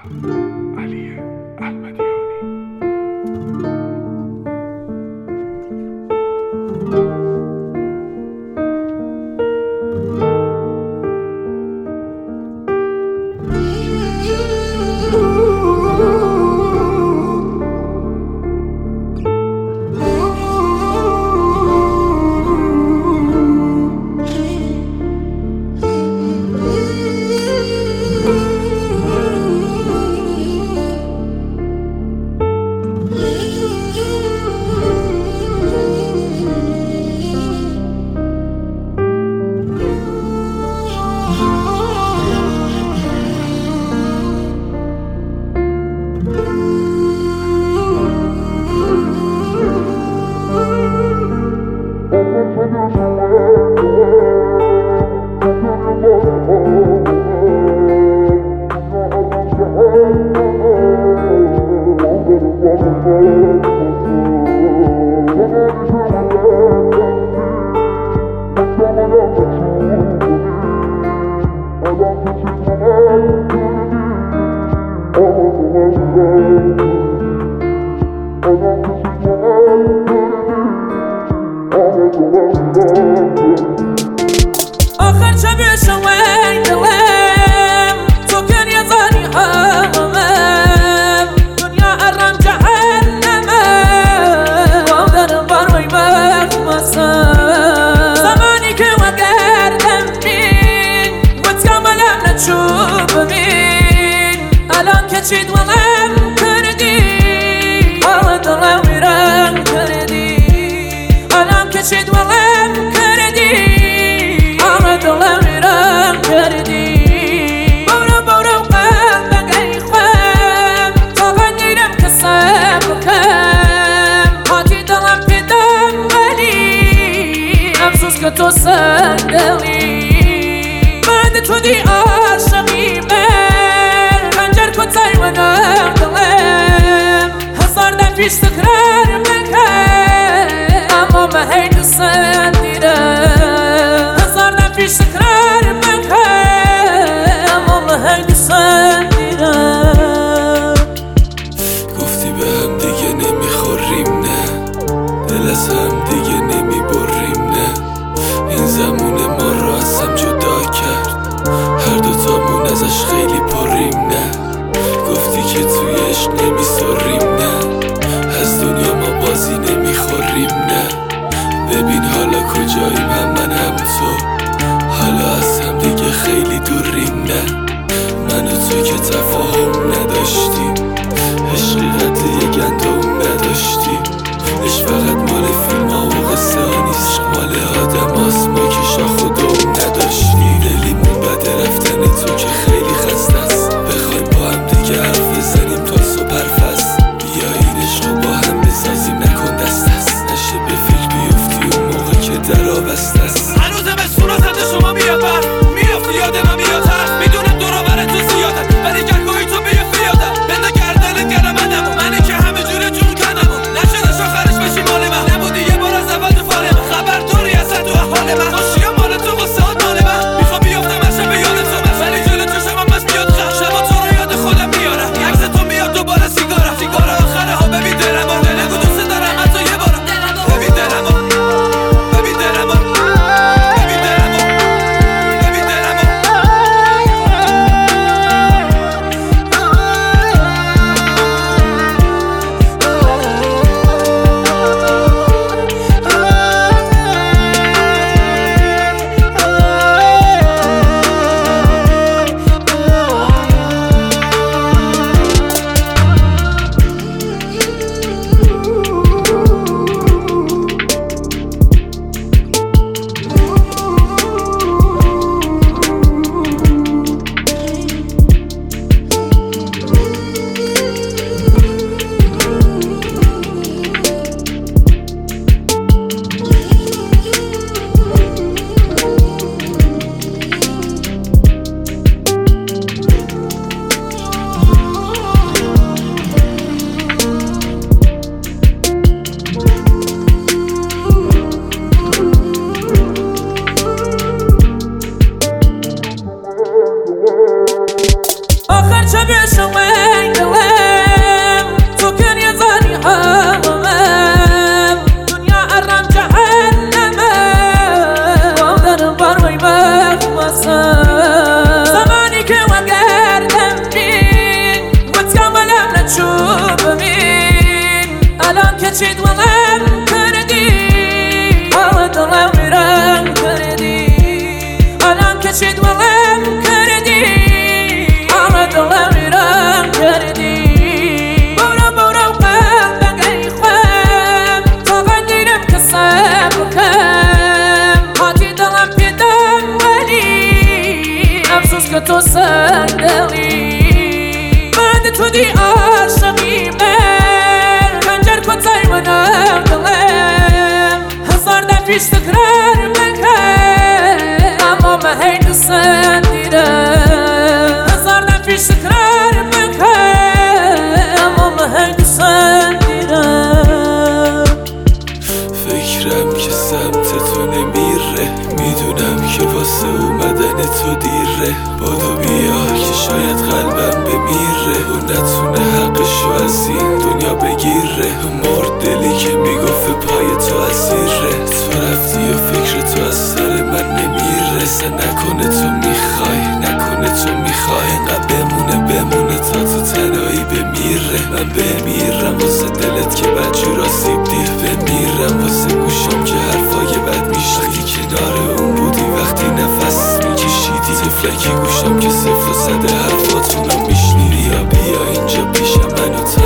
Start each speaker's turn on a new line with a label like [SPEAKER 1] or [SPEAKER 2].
[SPEAKER 1] علی احمدیانی.
[SPEAKER 2] آخر شب شوی دلم تو کن یه زنی همم دنیا ارم جهنمه در بروی مخمسم زمانی که وگردم بین بود کاملم نچوب بین الان که چید ولم کردی دلم ویران کردی الان که چید ولم کردی دلم ویران کردی برو قلبك ای خوام تا نیرم که صبر کم هاتی دلم پیدم ولی افسوس که تو صندلی من تو دی عاشقی من خنجر کتای منم دلم هزار دم پیش تکرار بکن اما من هی دوست دیدم پیش تکرار بکن اما من دوست دیدم
[SPEAKER 3] گفتی به هم دیگه نمیخوریم نه دل از هم دیگه نمیبریم نه این زمون ما رو از هم جدا کرد هر دوتامون ازش خیلی پریم نه گفتی که توی عشق نمیسریم نه از دنیا ما بازی نمیخوریم نه ببین حالا کجاییم هم من هم تو حالا از هم دیگه خیلی دوریم نه من و تو که تفاهم نداشتیم عشقی قد یه گندم نداشتیم عشق فقط مال فیلم ها و قصه ها نیست مال آدم هاست ما که شاخ و دم نداشتیم دلیمون بده رفتن تو که خیلی خسته است بخوایم با هم دیگه حرف بزنیم تا صبح حرفست بیا این عشق رو با هم بسازیم نکن دست است نشه به فیل بیفتی اون موقع که در آبست است
[SPEAKER 4] هنوزم از صورتت شما میاد بر میافتی یادم
[SPEAKER 2] شب شوی دلم تو کن یه زنی همم دنیا ارم جهنمه و در بروی بخمسم زمانی که وگردم بین گوت کاملم نچوب بین الان که چید ولم کردی آه دلم میرم کردی الان که چید ولم کردی آه دلم میرم کردی برو برو قلبم ای خوام تا قدیرم که صبر کم هاتی دلم پیدم ولی افسوس که تو صندلی من تو دی عاشقی من کنجر کتای منم دلم هزار دفیش تکرار بکن اما من هی دوستم دیدم هزار دفیش تکرار بکن اما من هی دوستم دیدم
[SPEAKER 3] فکرم که سمت تو نمیره میدونم که واسه اومدن تو دیره بادو بیا که شاید قلبم بمیره و نتونه حقشو از این دنیا بگیره مرد دلی که میگفت پای تو اسیره تو رفتی و فکر تو از سر من نمیره سه نکنه تو میخوای نکنه تو میخوای انقدر بمونه تا تو تنهایی بمیره من بمیرم واسه دلت که بدجور آسیب دیر بمیرم واسه گوشم که حرفای بد میشنیدی کنار اون بودی وقتی نفس میکشیدی تفلکی گوشم که صفر و صد حرفاتونو میشنیدی یا بیا اینجا پیش منو